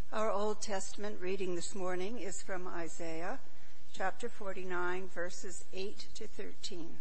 Our Old Testament reading this morning is from Isaiah chapter 49, verses 8 to 13.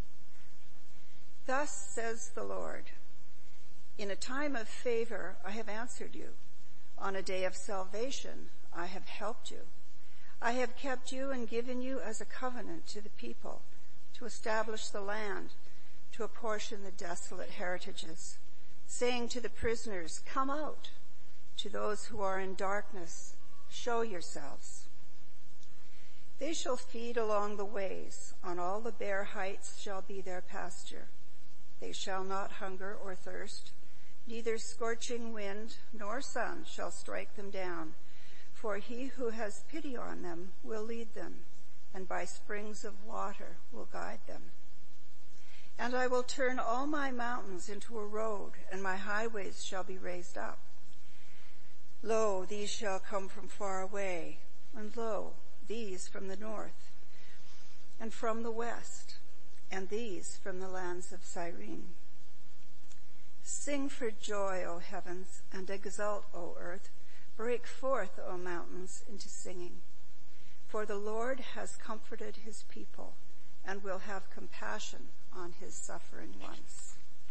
Thus says the Lord, in a time of favor I have answered you. On a day of salvation I have helped you. I have kept you and given you as a covenant to the people, to establish the land, to apportion the desolate heritages, saying to the prisoners, come out. To those who are in darkness, show yourselves. They shall feed along the ways. On all the bare heights shall be their pasture. They shall not hunger or thirst. Neither scorching wind nor sun shall strike them down. For he who has pity on them will lead them, and by springs of water will guide them. And I will turn all my mountains into a road, and my highways shall be raised up. Lo, these shall come from far away, and lo, these from the north, and from the west, and these from the lands of Cyrene. Sing for joy, O heavens, and exult, O earth. Break forth, O mountains, into singing. For the Lord has comforted his people, and will have compassion on his suffering ones.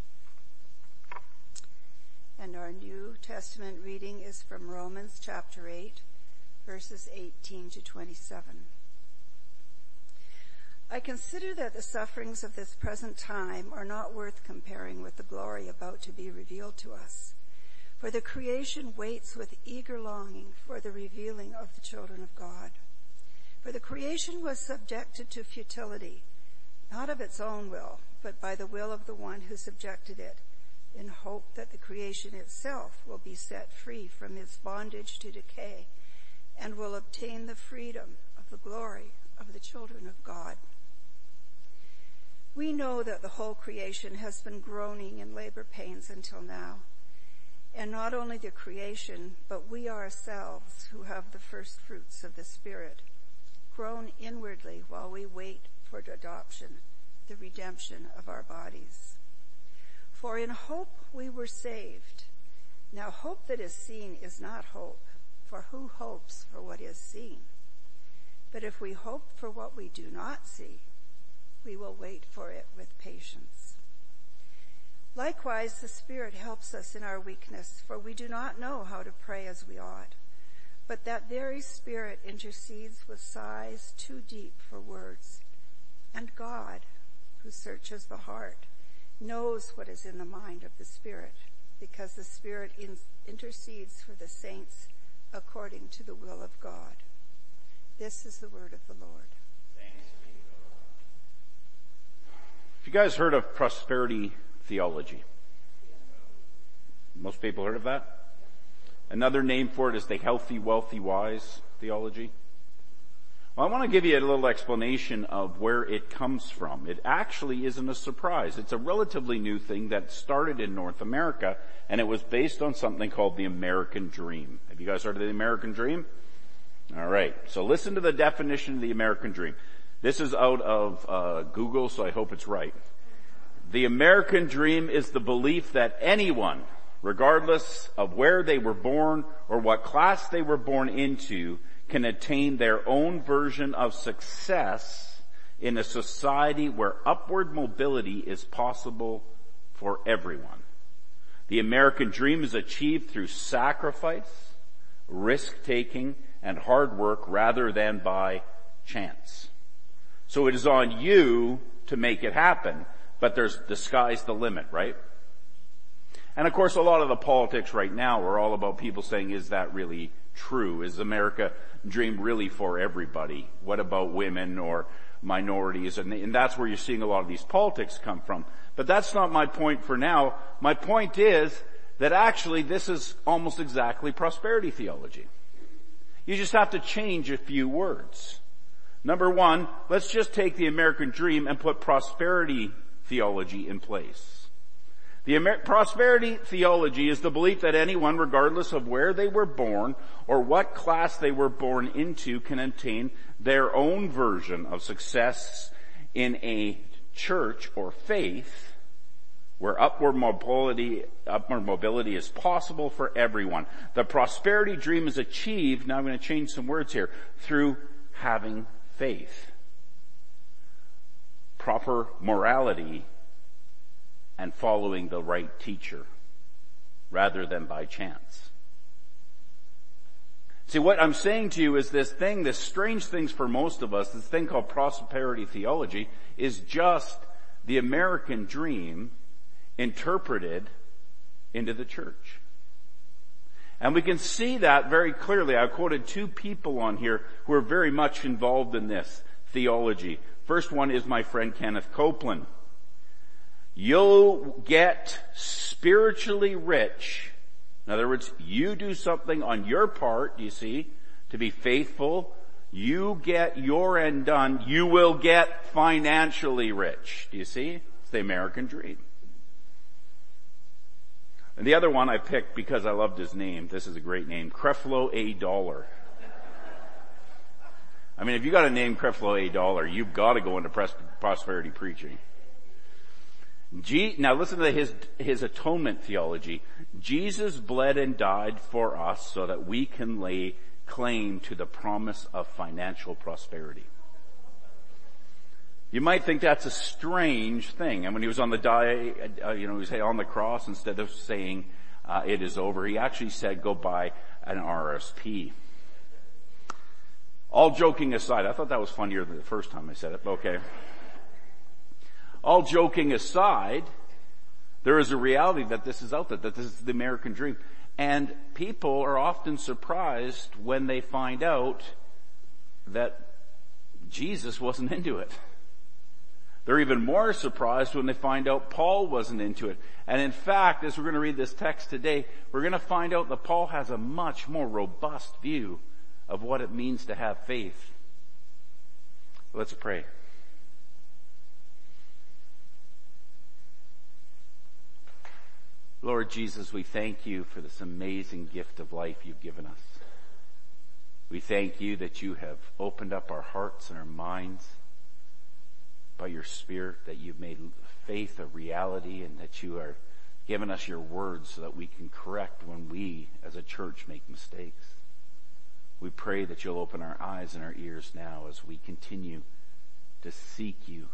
And our New Testament reading is from Romans chapter 8, verses 18 to 27. I consider that the sufferings of this present time are not worth comparing with the glory about to be revealed to us. For the creation waits with eager longing for the revealing of the children of God. For the creation was subjected to futility, not of its own will, but by the will of the one who subjected it, in hope that the creation itself will be set free from its bondage to decay and will obtain the freedom of the glory of the children of God. We know that the whole creation has been groaning in labor pains until now. And not only the creation, but we ourselves who have the first fruits of the Spirit, groan inwardly while we wait for adoption, the redemption of our bodies. For in hope we were saved. Now hope that is seen is not hope, for who hopes for what is seen? But if we hope for what we do not see, we will wait for it with patience. Likewise, the Spirit helps us in our weakness, for we do not know how to pray as we ought. But that very Spirit intercedes with sighs too deep for words. And God, who searches the heart, knows what is in the mind of the Spirit, because the Spirit intercedes for the saints according to the will of God. This is the word of the Lord. Thanks be to God. Have you guys heard of prosperity theology? Most people heard of that? Another name for it is the healthy, wealthy, wise theology. Well, I want to give you a little explanation of where it comes from. It actually isn't a surprise. It's a relatively new thing that started in North America, and it was based on something called the American Dream. Have you guys heard of the American Dream? All right. So listen to the definition of the American Dream. This is out of Google, so I hope it's right. The American Dream is the belief that anyone, regardless of where they were born or what class they were born into, can attain their own version of success in a society where upward mobility is possible for everyone. The American Dream is achieved through sacrifice, risk-taking, and hard work rather than by chance. So it is on you to make it happen, but the sky's the limit, right? And of course, a lot of the politics right now are all about people saying, is that really true? Is America Dream really for everybody? What about women or minorities? And that's where you're seeing a lot of these politics come from. But that's not my point for now. My point is that actually this is almost exactly prosperity theology. You just have to change a few words. Number one, let's just take the American Dream and put prosperity theology in place. The prosperity theology is the belief that anyone, regardless of where they were born or what class they were born into, can attain their own version of success in a church or faith where upward mobility is possible for everyone. The prosperity dream is achieved, now I'm going to change some words here, through having faith, proper morality, and following the right teacher, rather than by chance. See, what I'm saying to you is this strange things for most of us, this thing called prosperity theology, is just the American dream interpreted into the church. And we can see that very clearly. I quoted two people on here who are very much involved in this theology. First one is my friend Kenneth Copeland. You'll get spiritually rich. In other words, you do something on your part, you see, to be faithful. You get your end done. You will get financially rich. Do you see? It's the American dream. And the other one I picked because I loved his name. This is a great name. Creflo A. Dollar. I mean, if you got a name Creflo A. Dollar, you've got to go into prosperity preaching. Now listen to his atonement theology. Jesus bled and died for us so that we can lay claim to the promise of financial prosperity. You might think that's a strange thing. And when he was on the he was on the cross, instead of saying, it is over, he actually said, go buy an RSP. All joking aside, I thought that was funnier than the first time I said it, but okay. All joking aside, there is a reality that this is out there, that this is the American dream. And people are often surprised when they find out that Jesus wasn't into it. They're even more surprised when they find out Paul wasn't into it. And in fact, as we're going to read this text today, we're going to find out that Paul has a much more robust view of what it means to have faith. Let's pray. Lord Jesus, we thank you for this amazing gift of life you've given us. We thank you that you have opened up our hearts and our minds by your Spirit, that you've made faith a reality, and that you are giving us your words so that we can correct when we as a church make mistakes. We pray that you'll open our eyes and our ears now as we continue to seek you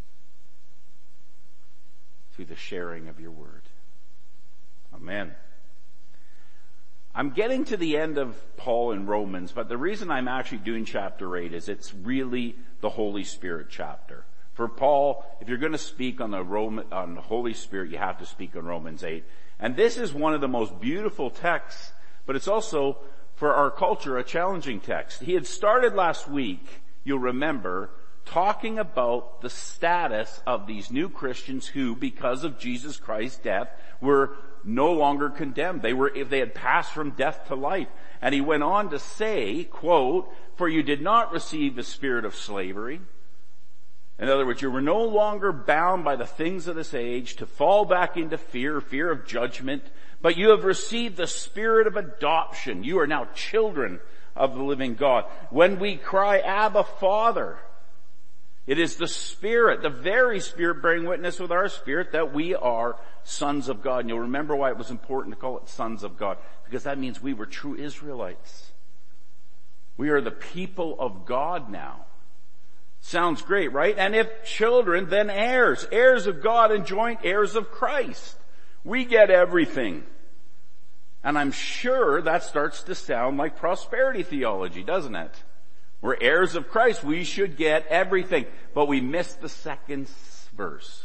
through the sharing of your word. Amen. I'm getting to the end of Paul in Romans, but the reason I'm actually doing chapter 8 is it's really the Holy Spirit chapter. For Paul, if you're going to speak on the Holy Spirit, you have to speak on Romans 8. And this is one of the most beautiful texts, but it's also, for our culture, a challenging text. He had started last week, you'll remember, talking about the status of these new Christians who, because of Jesus Christ's death, were no longer condemned. They had passed from death to life. And he went on to say, quote, "For you did not receive the spirit of slavery." In other words, you were no longer bound by the things of this age to fall back into fear of judgment, but you have received the spirit of adoption. You are now children of the living God. When we cry, Abba, Father, it is the Spirit, the very Spirit bearing witness with our spirit that we are sons of God. And you'll remember why it was important to call it sons of God, because that means we were true Israelites. We are the people of God now. Sounds great, right? And if children, then heirs, heirs of God and joint heirs of Christ. We get everything. And I'm sure that starts to sound like prosperity theology, doesn't it? We're heirs of Christ. We should get everything. But we missed the second verse.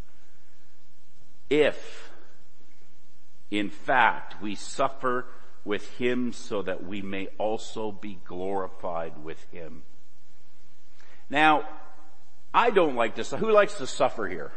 If, in fact, we suffer with him so that we may also be glorified with him. Now, I don't like to, who likes to suffer here?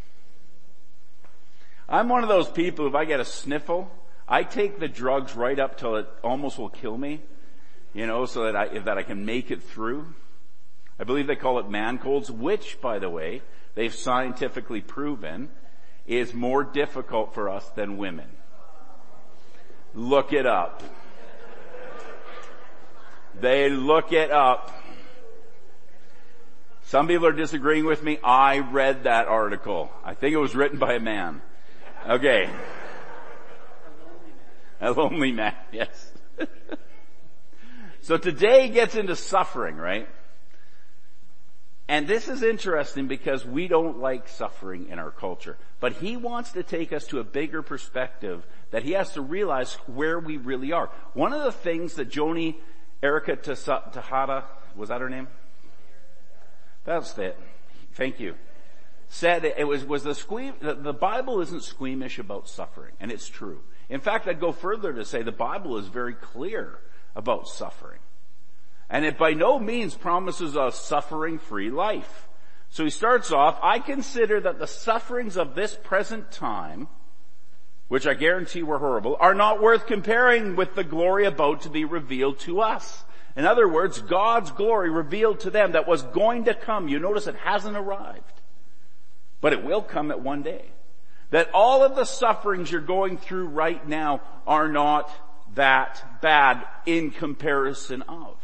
I'm one of those people, if I get a sniffle, I take the drugs right up till it almost will kill me, so that I can make it through. I believe they call it man colds, which, by the way, they've scientifically proven is more difficult for us than women. Look it up. They look it up. Some people are disagreeing with me. I read that article. I think it was written by a man. Okay. A lonely man, yes. So today gets into suffering, right? And this is interesting because we don't like suffering in our culture. But he wants to take us to a bigger perspective that he has to realize where we really are. One of the things that Joni Erica Tejada, was that her name? That's it. Thank you. Said it was the Bible isn't squeamish about suffering, and it's true. In fact, I'd go further to say the Bible is very clear about suffering. And it by no means promises a suffering-free life. So he starts off, I consider that the sufferings of this present time, which I guarantee were horrible, are not worth comparing with the glory about to be revealed to us. In other words, God's glory revealed to them that was going to come. You notice it hasn't arrived, but it will come at one day. That all of the sufferings you're going through right now are not that bad in comparison of.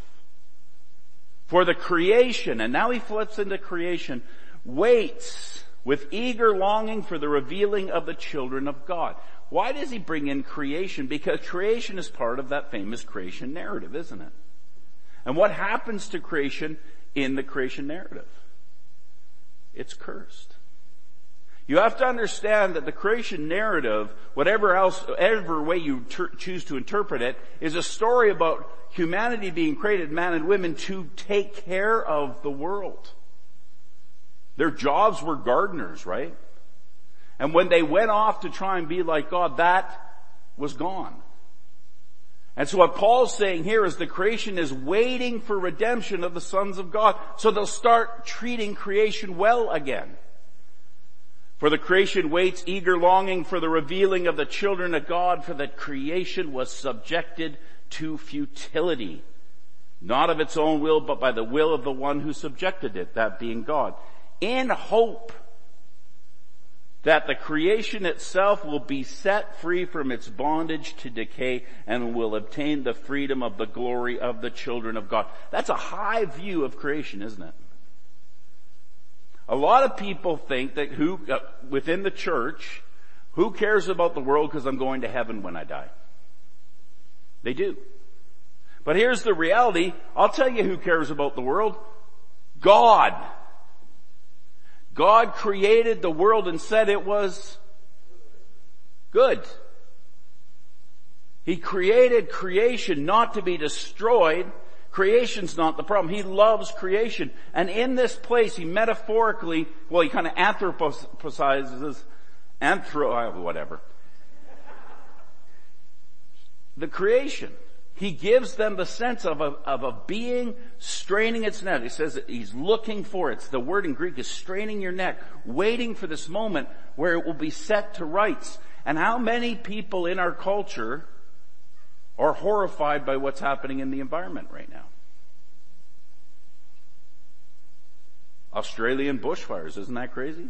For the creation, and now he flips into creation, waits with eager longing for the revealing of the children of God. Why does he bring in creation? Because creation is part of that famous creation narrative, isn't it? And what happens to creation in the creation narrative? It's cursed. You have to understand that the creation narrative, whatever way you choose to interpret it, is a story about humanity being created, man and women, to take care of the world. Their jobs were gardeners, right? And when they went off to try and be like God, that was gone. And so what Paul's saying here is the creation is waiting for redemption of the sons of God, so they'll start treating creation well again. For the creation waits eager longing for the revealing of the children of God, for that creation was subjected to futility, not of its own will, but by the will of the one who subjected it, that being God, in hope that the creation itself will be set free from its bondage to decay and will obtain the freedom of the glory of the children of God. That's a high view of creation, isn't it? A lot of people think that within the church, who cares about the world because I'm going to heaven when I die? They do. But here's the reality. I'll tell you who cares about the world. God. God created the world and said it was good. He created creation not to be destroyed. Creation's not the problem. He loves creation. And in this place, he metaphorically, he kind of anthropomorphizes, whatever. The creation. He gives them the sense of a being straining its neck. He says that he's looking for it. The word in Greek is straining your neck, waiting for this moment where it will be set to rights. And how many people in our culture are horrified by what's happening in the environment right now? Australian bushfires, isn't that crazy?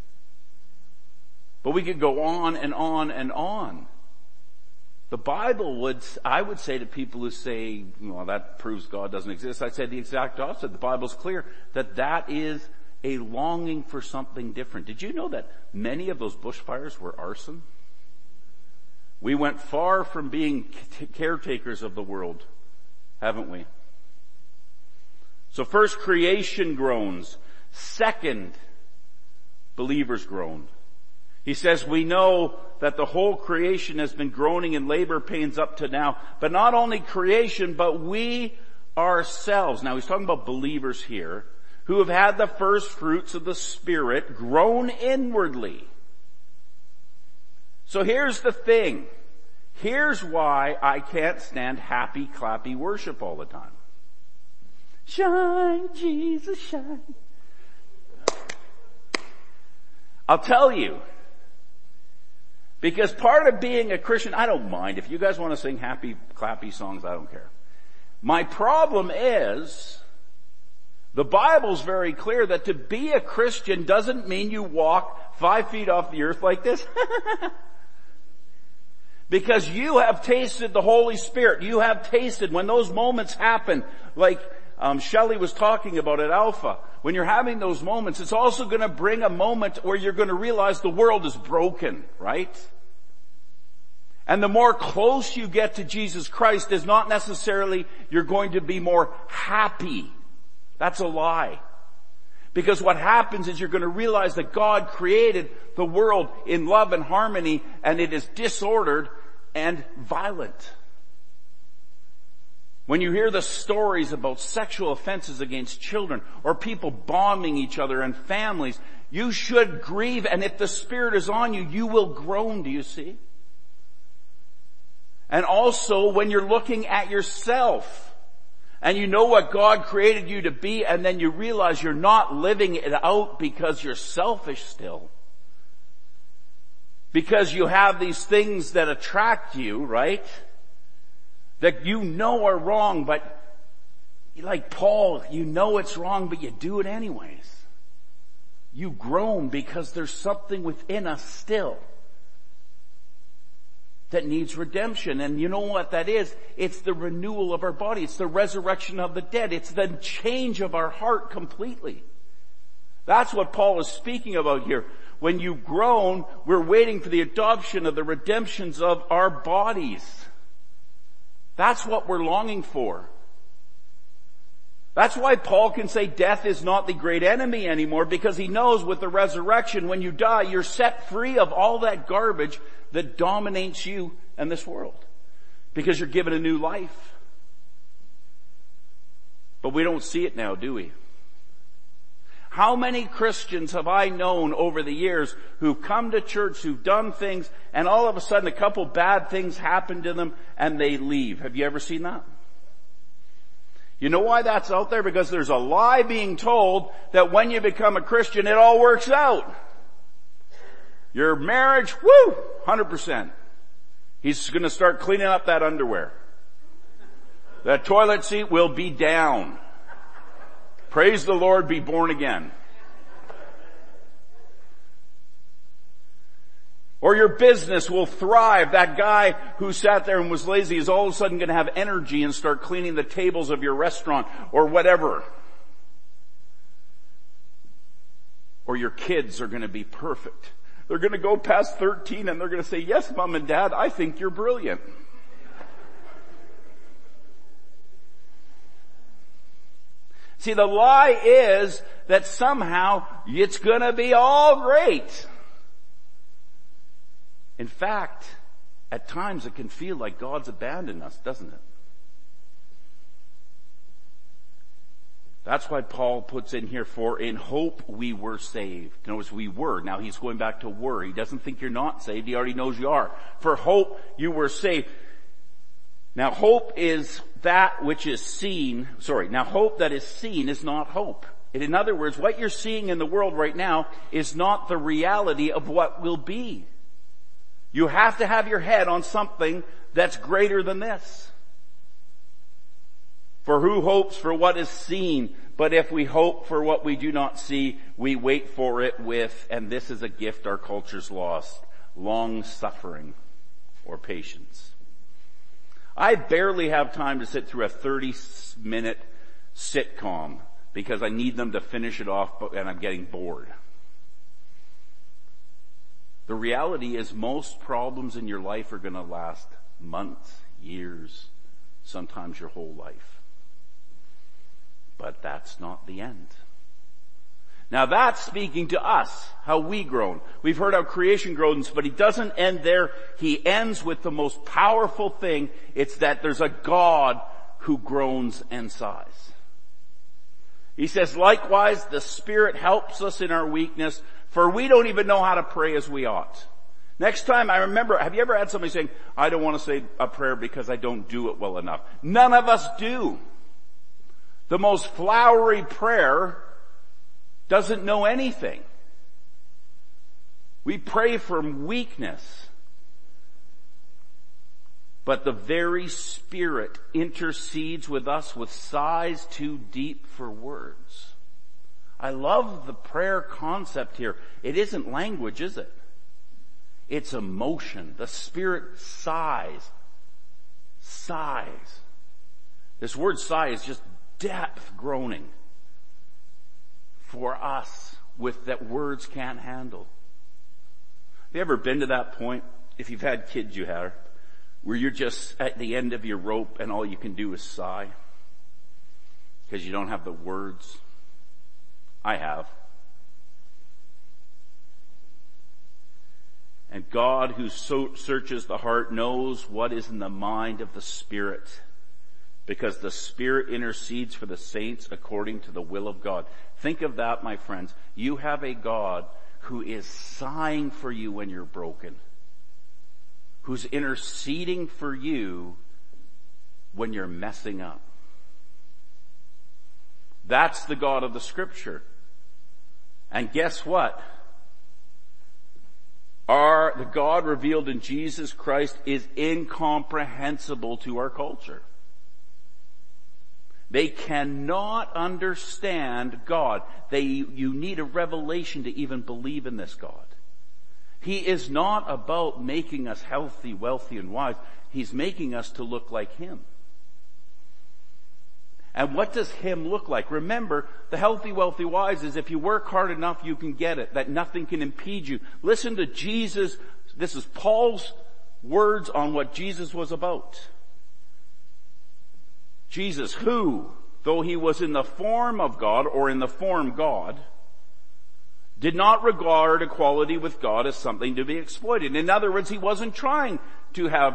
But we could go on and on and on. The Bible I would say to people who say, well, that proves God doesn't exist, I'd say the exact opposite. The Bible's clear that is a longing for something different. Did you know that many of those bushfires were arson? We went far from being caretakers of the world, haven't we? So first, creation groans. Second, believers groan. He says, we know that the whole creation has been groaning in labor pains up to now. But not only creation, but we ourselves. Now he's talking about believers here, who have had the first fruits of the Spirit groan inwardly. So here's the thing. Here's why I can't stand happy, clappy worship all the time. Shine, Jesus, shine. I'll tell you. Because part of being a Christian, I don't mind. If you guys want to sing happy, clappy songs, I don't care. My problem is, the Bible's very clear that to be a Christian doesn't mean you walk 5 feet off the earth like this. Because you have tasted the Holy Spirit. You have tasted when those moments happen, like Shelley was talking about at Alpha. When you're having those moments, it's also going to bring a moment where you're going to realize the world is broken, right? And the more close you get to Jesus Christ is not necessarily you're going to be more happy. That's a lie. Because what happens is you're going to realize that God created the world in love and harmony, and it is disordered and violent. When you hear the stories about sexual offenses against children or people bombing each other and families, you should grieve, and if the Spirit is on you, you will groan, do you see? And also when you're looking at yourself, and you know what God created you to be, and then you realize you're not living it out because you're selfish still. Because you have these things that attract you, right? That you know are wrong, but like Paul, you know it's wrong, but you do it anyways. You groan because there's something within us still that needs redemption. And you know what that is? It's the renewal of our body. It's the resurrection of the dead. It's the change of our heart completely. That's what Paul is speaking about here. When you groan, we're waiting for the adoption of the redemptions of our bodies. That's what we're longing for. That's why Paul can say death is not the great enemy anymore, because he knows with the resurrection, when you die, you're set free of all that garbage that dominates you and this world. Because you're given a new life. But we don't see it now, do we? How many Christians have I known over the years who've come to church, who've done things, and all of a sudden a couple bad things happen to them and they leave? Have you ever seen that? You know why that's out there? Because there's a lie being told that when you become a Christian, it all works out. Your marriage, 100%. He's going to start cleaning up that underwear. The toilet seat will be down. Praise the Lord, be born again. Or your business will thrive. That guy who sat there and was lazy is all of a sudden going to have energy and start cleaning the tables of your restaurant or whatever. Or your kids are going to be perfect. They're going to go past 13 and they're going to say, yes, Mom and Dad, I think you're brilliant. See, the lie is that somehow it's going to be all great. In fact, at times it can feel like God's abandoned us, doesn't it? That's why Paul puts in here, for in hope we were saved. Notice we were. Now he's going back to were. He doesn't think you're not saved. He already knows you are. For hope you were saved. Now hope is that which is seen. Now hope that is seen is not hope. In other words, what you're seeing in the world right now is not the reality of what will be. You have to have your head on something that's greater than this. For who hopes for what is seen? But if we hope for what we do not see, we wait for it with, and this is a gift our culture's lost, long suffering or patience. I barely have time to sit through a 30-minute sitcom because I need them to finish it off and I'm getting bored. The reality is most problems in your life are going to last months, years, sometimes your whole life. But that's not the end. Now that's speaking to us, how we groan. We've heard how creation groans, but he doesn't end there. He ends with the most powerful thing. It's that there's a God who groans and sighs. He says, likewise, the Spirit helps us in our weakness, for we don't even know how to pray as we ought. Next time, I remember, have you ever had somebody saying, I don't want to say a prayer because I don't do it well enough? None of us do. The most flowery prayer doesn't know anything. We pray from weakness. But the very Spirit intercedes with us with sighs too deep for words. I love the prayer concept here. It isn't language, is it? It's emotion. The Spirit sighs. Sighs. This word sigh is just depth groaning for us that words can't handle. Have you ever been to that point? If you've had kids, you have, where you're just at the end of your rope and all you can do is sigh because you don't have the words. I have. And God, who searches the heart, knows what is in the mind of the Spirit, because the Spirit intercedes for the saints according to the will of God. Think of that, my friends. You have a God who is sighing for you when you're broken, who's interceding for you when you're messing up. That's the God of the Scripture. And guess what? The God revealed in Jesus Christ is incomprehensible to our culture. They cannot understand God. You need a revelation to even believe in this God. He is not about making us healthy, wealthy, and wise. He's making us to look like Him. And what does Him look like? Remember, the healthy, wealthy, wise is if you work hard enough, you can get it, that nothing can impede you. Listen to Jesus. This is Paul's words on what Jesus was about. Jesus, who, though He was in the form of God, or in the form God, did not regard equality with God as something to be exploited. In other words, He wasn't trying to have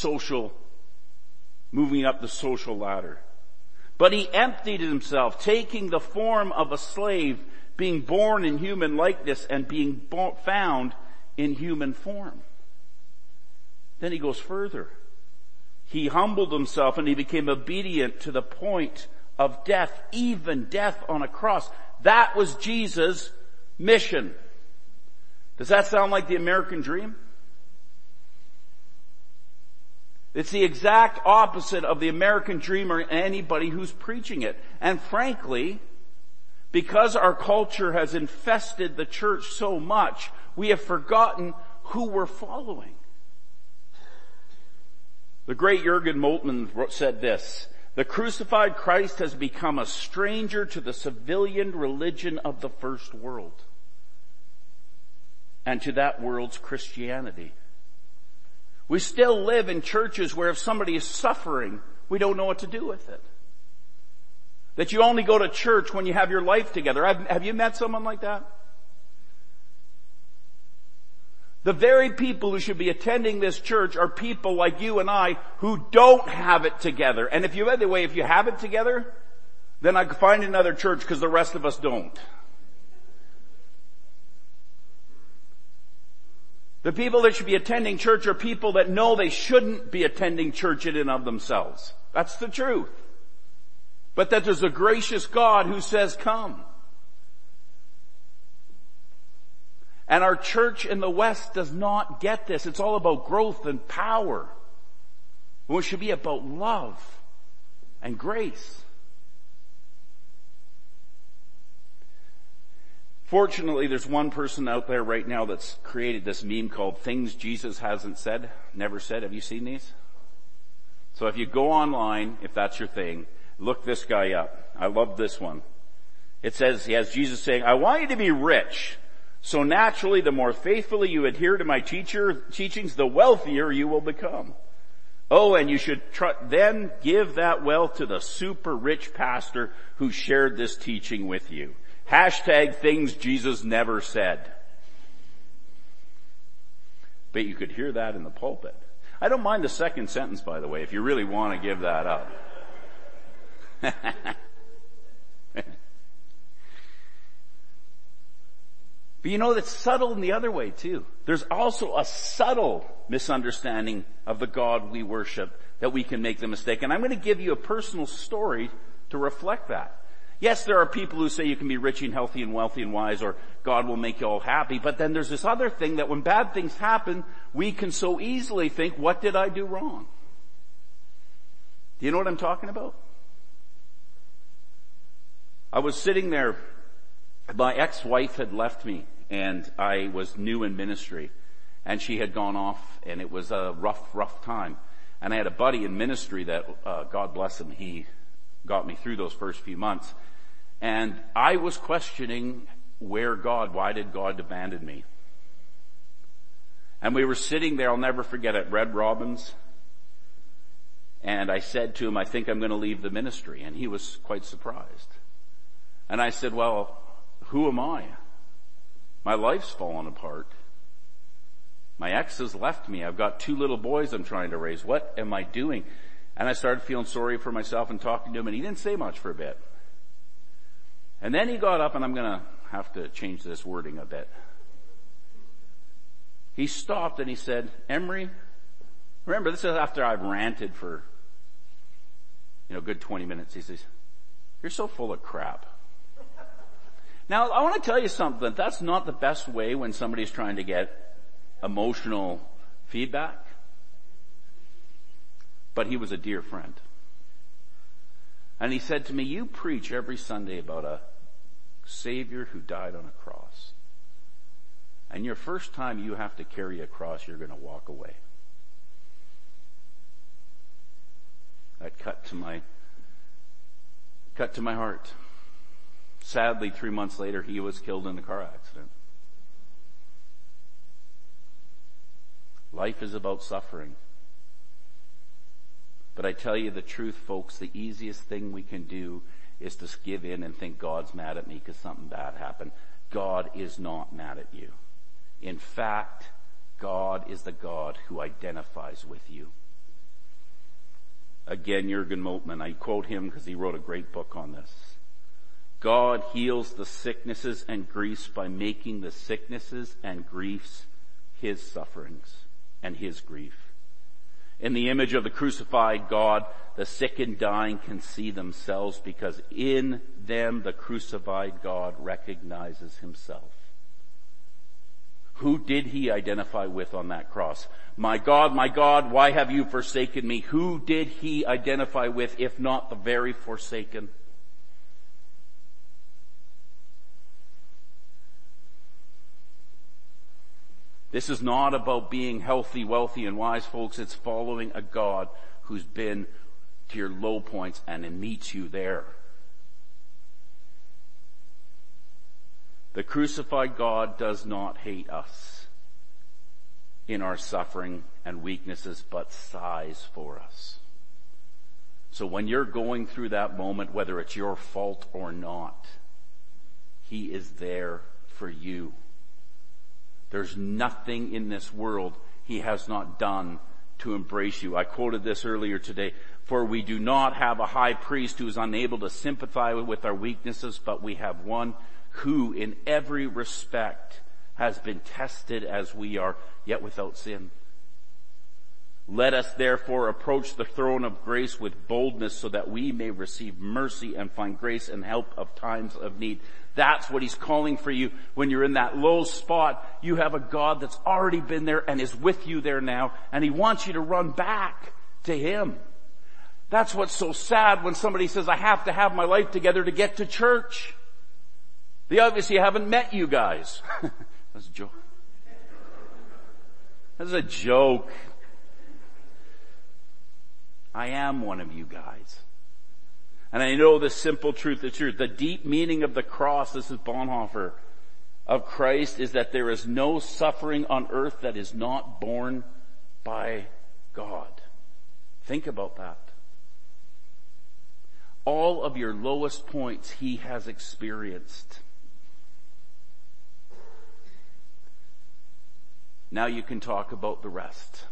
moving up the social ladder. But He emptied Himself, taking the form of a slave, being born in human likeness, and being found in human form. Then He goes further. He humbled Himself and He became obedient to the point of death, even death on a cross. That was Jesus' mission. Does that sound like the American dream? It's the exact opposite of the American dream or anybody who's preaching it. And frankly, because our culture has infested the church so much, we have forgotten who we're following. The great Jürgen Moltmann said this: the crucified Christ has become a stranger to the civilian religion of the first world and to that world's Christianity. We still live in churches where if somebody is suffering, we don't know what to do with it. That you only go to church when you have your life together. Have you met someone like that? The very people who should be attending this church are people like you and I who don't have it together. And if you have it together, then I could find another church because the rest of us don't. The people that should be attending church are people that know they shouldn't be attending church in and of themselves. That's the truth. But that there's a gracious God who says, come. And our church in the West does not get this. It's all about growth and power. Well, it should be about love and grace. Fortunately, there's one person out there right now that's created this meme called Things Jesus Hasn't Said, Never Said. Have you seen these? So if you go online, if that's your thing, look this guy up. I love this one. It says, he has Jesus saying, I want you to be rich. So naturally, the more faithfully you adhere to my teachings, the wealthier you will become. Oh, and you should then give that wealth to the super rich pastor who shared this teaching with you. Hashtag things Jesus never said. But you could hear that in the pulpit. I don't mind the second sentence, by the way, if you really want to give that up. But you know, that's subtle in the other way too. There's also a subtle misunderstanding of the God we worship that we can make the mistake. And I'm going to give you a personal story to reflect that. Yes, there are people who say you can be rich and healthy and wealthy and wise, or God will make you all happy. But then there's this other thing that when bad things happen, we can so easily think, what did I do wrong? Do you know what I'm talking about? I was sitting there. My ex-wife had left me, and I was new in ministry, and she had gone off, and it was a rough time. And I had a buddy in ministry that, God bless him, he got me through those first few months. And I was questioning why did God abandon me? And we were sitting there, I'll never forget it, Red Robbins. And I said to him, I think I'm going to leave the ministry. And he was quite surprised. And I said, well, who am I? My life's fallen apart. My ex has left me. I've got 2 little boys I'm trying to raise. What am I doing? And I started feeling sorry for myself and talking to him, and he didn't say much for a bit. And then he got up, and I'm going to have to change this wording a bit. He stopped and he said, Emery, remember, this is after I've ranted for, a good 20 minutes. He says, you're so full of crap. Now, I want to tell you something. That's not the best way when somebody's trying to get emotional feedback. But he was a dear friend. And he said to me, you preach every Sunday about a Savior who died on a cross. And your first time you have to carry a cross, you're going to walk away. That cut to my heart. Sadly, 3 months later, he was killed in a car accident. Life is about suffering. But I tell you the truth, folks, the easiest thing we can do is to give in and think God's mad at me because something bad happened. God is not mad at you. In fact, God is the God who identifies with you. Again, Jürgen Moltmann, I quote him because he wrote a great book on this. God heals the sicknesses and griefs by making the sicknesses and griefs his sufferings and his grief. In the image of the crucified God, the sick and dying can see themselves because in them the crucified God recognizes himself. Who did he identify with on that cross? My God, why have you forsaken me? Who did he identify with, if not the very forsaken? This is not about being healthy, wealthy, and wise, folks. It's following a God who's been to your low points and meets you there. The crucified God does not hate us in our suffering and weaknesses, but sighs for us. So when you're going through that moment, whether it's your fault or not, he is there for you. There's nothing in this world he has not done to embrace you. I quoted this earlier today. For we do not have a high priest who is unable to sympathize with our weaknesses, but we have one who in every respect has been tested as we are, yet without sin. Let us therefore approach the throne of grace with boldness so that we may receive mercy and find grace and help of times of need. That's what he's calling for you. When you're in that low spot, you have a God that's already been there and is with you there now, and he wants you to run back to him. That's what's so sad when somebody says, I have to have my life together to get to church. They obviously haven't met you guys. That's a joke. That's a joke. I am one of you guys. And I know the simple truth, the truth. The deep meaning of the cross, this is Bonhoeffer, of Christ is that there is no suffering on earth that is not borne by God. Think about that. All of your lowest points he has experienced. Now you can talk about the rest.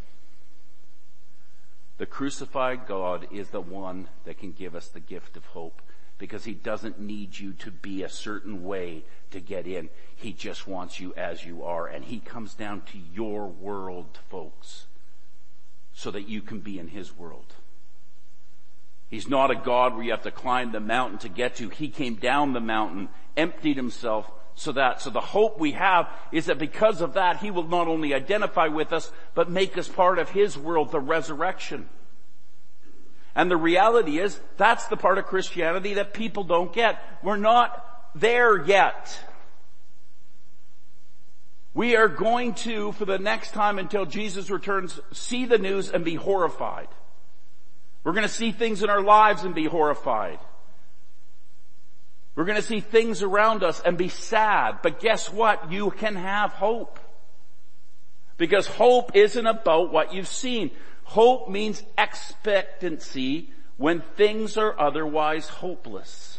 The crucified God is the one that can give us the gift of hope, because he doesn't need you to be a certain way to get in. He just wants you as you are, and he comes down to your world, folks, so that you can be in his world. He's not a God where you have to climb the mountain to get to. He came down the mountain, emptied himself, so the hope we have is that because of that, he will not only identify with us, but make us part of his world, the resurrection. And the reality is, that's the part of Christianity that people don't get. We're not there yet. We are going to, for the next time until Jesus returns, see the news and be horrified. We're going to see things in our lives and be horrified. We're going to see things around us and be sad. But guess what? You can have hope. Because hope isn't about what you've seen. Hope means expectancy when things are otherwise hopeless.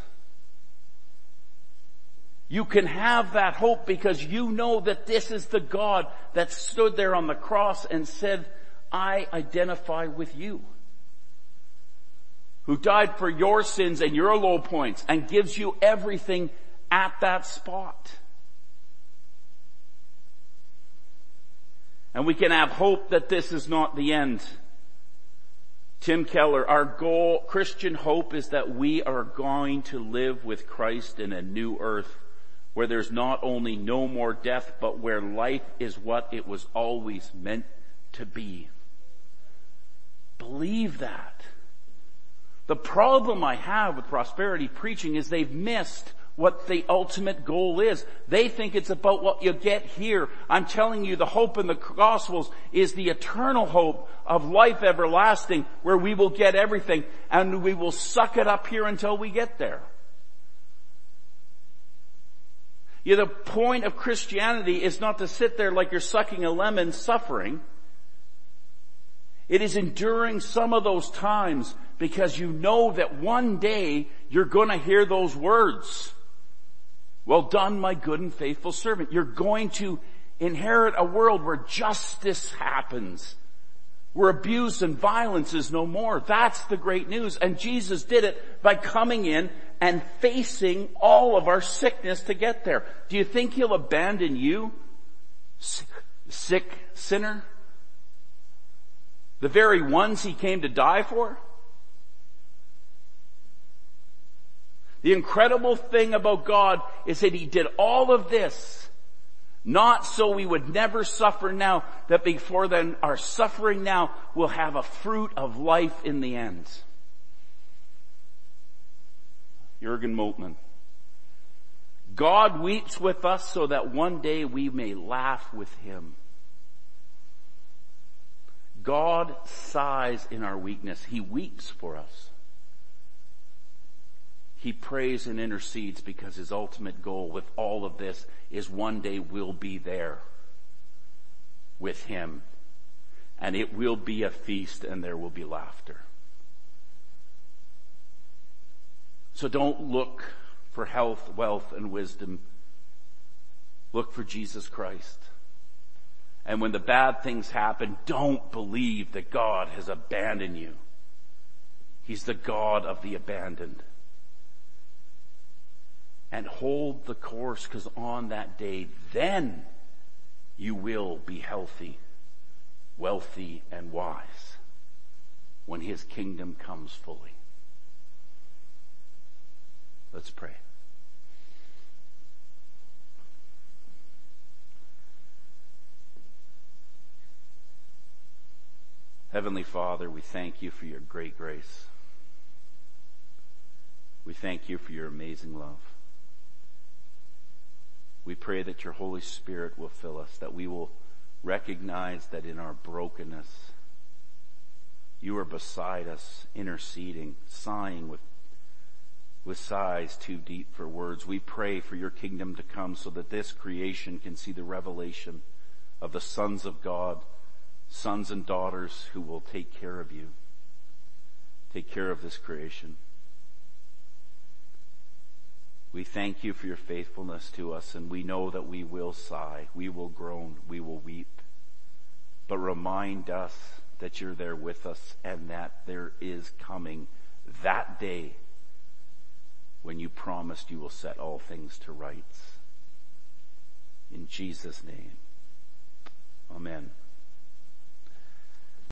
You can have that hope because you know that this is the God that stood there on the cross and said, I identify with you. Who died for your sins and your low points and gives you everything at that spot. And we can have hope that this is not the end. Tim Keller, our goal, Christian hope, is that we are going to live with Christ in a new earth where there's not only no more death, but where life is what it was always meant to be. Believe that. The problem I have with prosperity preaching is they've missed what the ultimate goal is. They think it's about what you get here. I'm telling you, the hope in the Gospels is the eternal hope of life everlasting, where we will get everything and we will suck it up here until we get there. Yeah, the point of Christianity is not to sit there like you're sucking a lemon suffering. It is enduring some of those times because you know that one day you're going to hear those words. Well done, my good and faithful servant. You're going to inherit a world where justice happens, where abuse and violence is no more. That's the great news. And Jesus did it by coming in and facing all of our sickness to get there. Do you think he'll abandon you, sick sinner? The very ones he came to die for? The incredible thing about God is that he did all of this, not so we would never suffer now, that before then our suffering now will have a fruit of life in the end. Jürgen Moltmann. God weeps with us so that one day we may laugh with him. God sighs in our weakness. He weeps for us. He prays and intercedes because his ultimate goal with all of this is one day we'll be there with him. And it will be a feast and there will be laughter. So don't look for health, wealth, and wisdom. Look for Jesus Christ. And when the bad things happen, don't believe that God has abandoned you. He's the God of the abandoned. And hold the course, because on that day, then you will be healthy, wealthy, and wise when his kingdom comes fully. Let's pray. Heavenly Father, we thank you for your great grace. We thank you for your amazing love. We pray that your Holy Spirit will fill us, that we will recognize that in our brokenness, you are beside us, interceding, sighing with sighs too deep for words. We pray for your kingdom to come so that this creation can see the revelation of the sons of God, sons and daughters who will take care of you, take care of this creation. We thank you for your faithfulness to us, and we know that we will sigh, we will groan, we will weep. But remind us that you're there with us and that there is coming that day when you promised you will set all things to rights. In Jesus' name.